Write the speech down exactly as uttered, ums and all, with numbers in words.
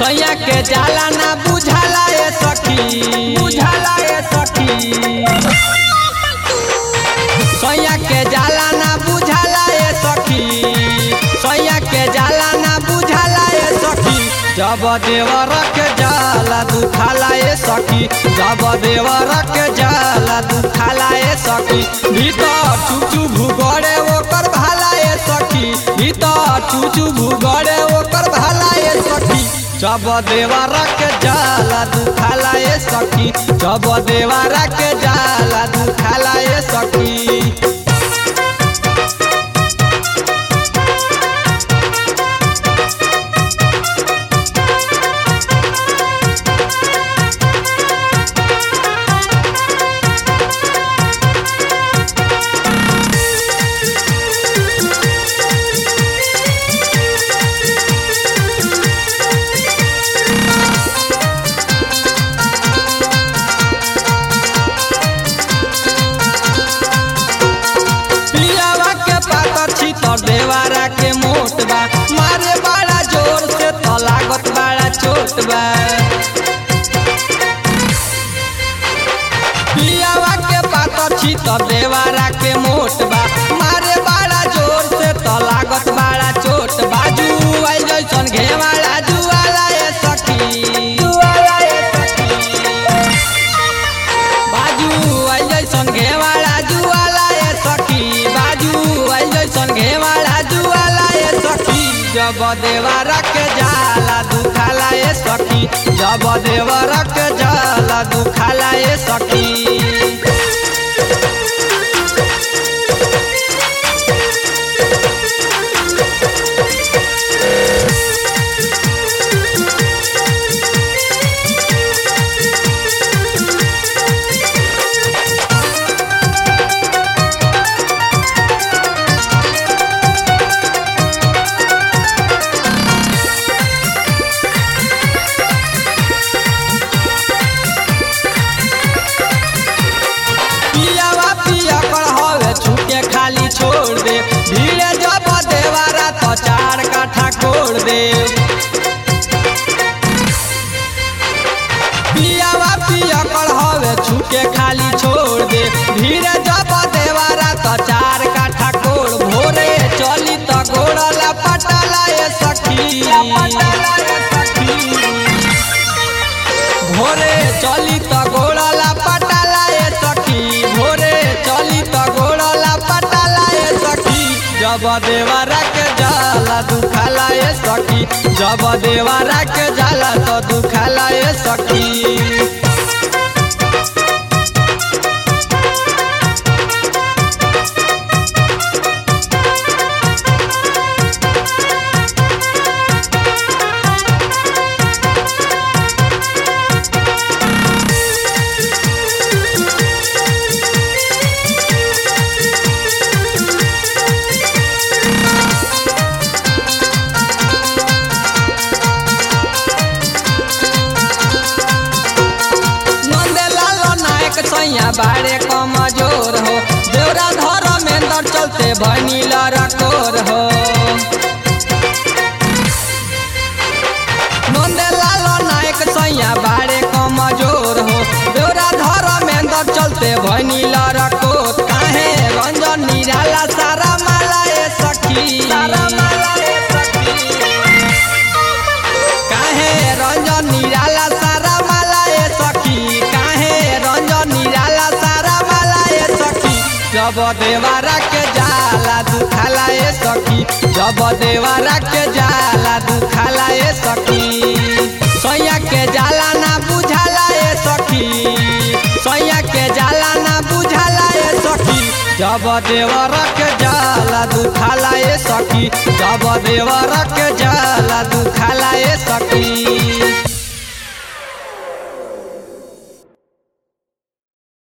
सैया के जाला ना बुझाला ए सखी बुझाला ए सखी सैया के जाला ना बुझाला ए सखी सैया के जाला ना बुझाला ए सखी जब देवर के जाला दुखाला ए सखी जब देवर के जाला दुखाला ए सखी भीतर चुचू भूगड़े ओकर भाला ए सखी भीतर चुचू भूगड़े ओकर भाला ए सखी जब देवर के जाला दुखाला ए सखी जब देवर के जाला दुखाला ए सखी देवारा के मोट बा मारे बड़ा जोर से तो लागत बड़ा चोट बा पियावा के पातर छी तो देवारा के मोट बा मारे बड़ा जोर से तो लागत बड़ा चोट बाजू आई जैसन घेवाला जुआला ए सखी जुआला ए सखी बाजू आई जैसन घेवाला जुआला ए सखी बाजू आई जैसन घेवाला जुआला ए सखी जब देवरा के जाला दुखाला ए सखी जब देवरा के जाला दुखाला ए सखी खाली छोड़ दे धीरे जब देवारा तो चार काठा कोड़ दे पियावा पिया कर हवे छुके खाली छोड़ दे धीरे जब देवारा तो चार काठा कोड़ भोरे चली तो गोड़ला पटाला ए सखी भोरे चली तो गोड़ला पटाला ए सखी भोरे चली तो गोड़ला पटाला ए सखी जब देवरा के जाला दुखाला ए सखी जब देवरा के जाला तो दुखाला ए सखी सैया बारे कमजोर हो देवरा धर में दर चलते भनी लड़कोर हो नंदे लाल नायक सैया बारे कमजोर हो देवरा धर में दर चलते भनी लड़कोर काहे रंजन निराला सारा माला ए सखी सारा माला ए सखी काहे रंजन निराला सारा माला ए सखी काहे रंजन निराला सारा माला ए सखी जब देवरा के जाला दुखाला ए सखी जब देवरा के जाला दुखाला ए सखी सैया के जाला ना बुझाला ए सखी सैया के जाला ना बुझाला ए सखी जब देवरा के जाला दुखाला ए सखी जब देवरा के जाला दुखाला ए सखी